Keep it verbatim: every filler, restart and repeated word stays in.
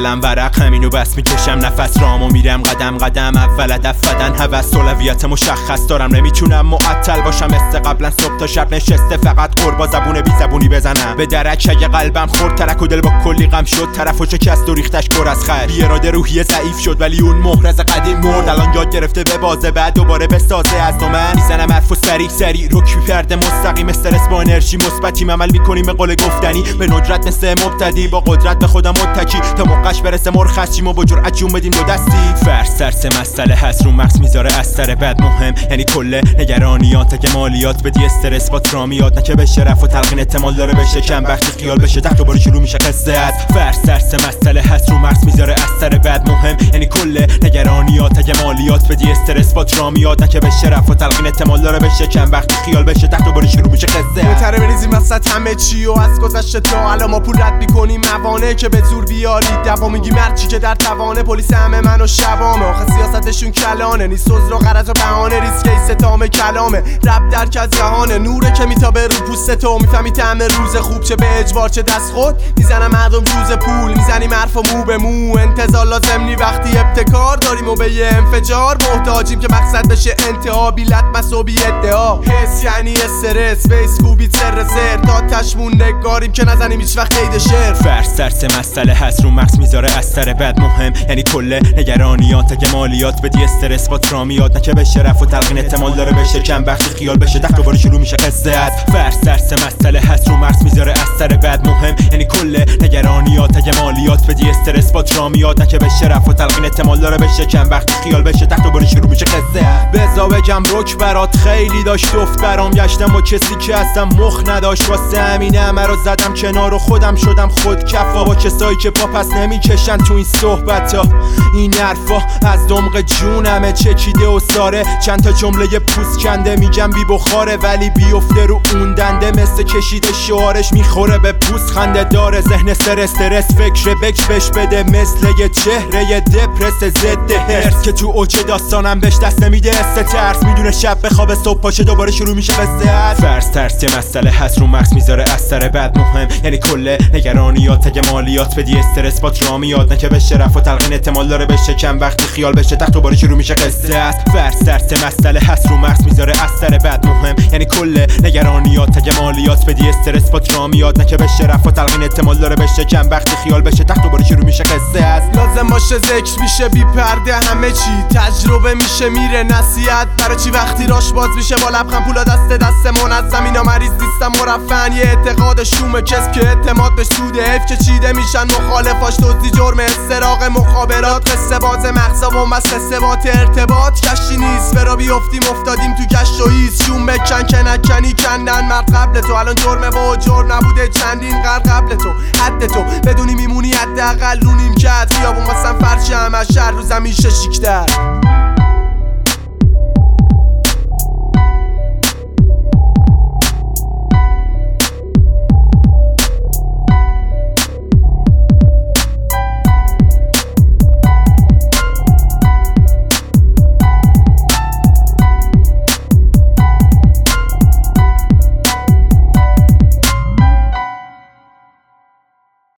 قلم ورق همینو بس میکشم نفس رامو میرم قدم قدم اول هدف بدن هوس اولویت مشخص دارم نمیتونم معطل باشم مثل قبلا صبح تا شب نشسته فقط قربا زبون بی زبونی بزنم به درک اگه قلبم خورد ترک و دل با کلی غم شد طرفو شکست و ریختش پر از خط بی اراده روحیه ضعیف شد ولی اون مهر از قدیم مرد الان یاد گرفته به بازه بعد دوباره بسازه از دو من میزنم حرفو سریع سریع رک می‌پرده مستقیم استرس با انرژی مثبتیم عمل میکنیم به قول گفتنی به ندرت مثل مبتدی با قدرت به خودم متکی تا موقعش برسه مرخصیم و با جرأت جون بدیم دو دستی فرض ترس مسئله هست رو مغز میذاره اثر بد مهم یعنی کل نگرانیات اگه مالیات بدی استرس با ترامیات نه که به شرف و تلقین احتمال داره بشه کم وقتی خیال بشه تحت دوباره شروع میشه قصه است فرض ترس مسئله هست رو مغز میذاره اثر بد مهم یعنی کل نگرانیات اگه مالیات بدی استرس با ترامیات نه که به شرف و تلقین احتمال داره بشه کم وقتی خیال بشه تحت دوباره شروع میشه قصه بهتره بریزیم وسط همه چی و از گذشته تا الان ما پول رد میکنیم موانع که به زور بیارید دوا میگیم هرچی که در توانه پلیس همه منو شبامه آخه سیاستشون کلانه نیست عذر و غرض و بهانه ریسک استتام کلامه رب درک از جهانه نوره که میتابه رو پوست تو میفهمی طعم روز خوب چه به اجبار چه دست خود میزنم مردم جوز پول میزنیم حرف و مو به مو انتظار لازم نی وقتی ابتکار داریم و به یه انفجار محتاجیم که مقصد بشه انتها بیلت مسابی ادعا حس یعنی استرس فیس کوبیت سر سر تا تشمون نگاریم که نزنیم هیچ وقت قید شعر فرض ترس مسئله هست رو مغز میذاره اثر بد مهم یعنی کل نگرانیات اگه مالیات بدی استرس با ترامیات نه که به شرف و تلقین احتمال داره بشه کم وقتی خیال بشه تحت دوباره شروع میشه قصه است فرض ترس مسئله هست رو مغز میذاره اثر بد مهم یعنی کل نگرانیات اگه مالیات بدی استرس با ترامیات نه که به شرف و تلقین احتمال داره بشه کم وقتی خیال بشه تحت دوباره شروع میشه قصه است بزا بگم رک برات خیلی داشت افت برام گشتم با کسی که اصلا مخ نداشت واسه همینه همه رو زدم کنار و خودم شدم خود کفا با کسایی که پا پس نمیکشن تو این صحبت ها این حرفا از دمق جونمه چکیده و ساره چند تا جمله پوست کنده میگم بی بخاره ولی بیفته رو اون دنده مثل کشیده شعارش میخوره به پوست خنده داره ذهن سر استرس فکر بکش بش بده مثل یه چهره دپرس ضد هرس که تو اوج داستانم بهش دست نمیده است ترس میدونه شب بخوابه صبح پاشه دوباره شروع میشه قصه فرض ترس یه مسئله هست رو مغز میذاره اثر بد مهم یعنی کل نگرانیات اگه مالیات بدی استرس با ترامیات نه که به شرف و تلقین احتمال داره بشه کم وقتی خیال بشه تحت دوباره شروع میشه قصه است فرض ترس مسئله هست رو مغز میذاره اثر بد مهم یعنی کل نگرانیات اگه مالیات بدی استرس با ترامیات نه که به شرف و تلقین احتمال داره بشه کم وقتی خیال بشه تحت دوباره شروع میشه قصه است لازم باشه ذکر میشه بی پرده همه چی تجربه میشه میره نصیحت برای چی وقتی راش باز میشه با لبخند پولا دست دست منظم اینا مریض نیستم مرفن یه اعتقاد شوم کسب که اعتماد به سوده حیف که چیده میشن مخالفاش دزدی جرم استراق مخابرات قصه باز مغزا و مس ثبات ارتباط کشی نیست فرا بیافتیم افتادیم تو گشت و ایست شوم بکن که نکنی کندن مرد قبل تو الان جرمه و جرم نبوده چندین قرن قبل تو حد تو بدونی میمونی حداقل رو نیم کرد خیابون واسم فرش همه شهر رو زمین شیک‌تر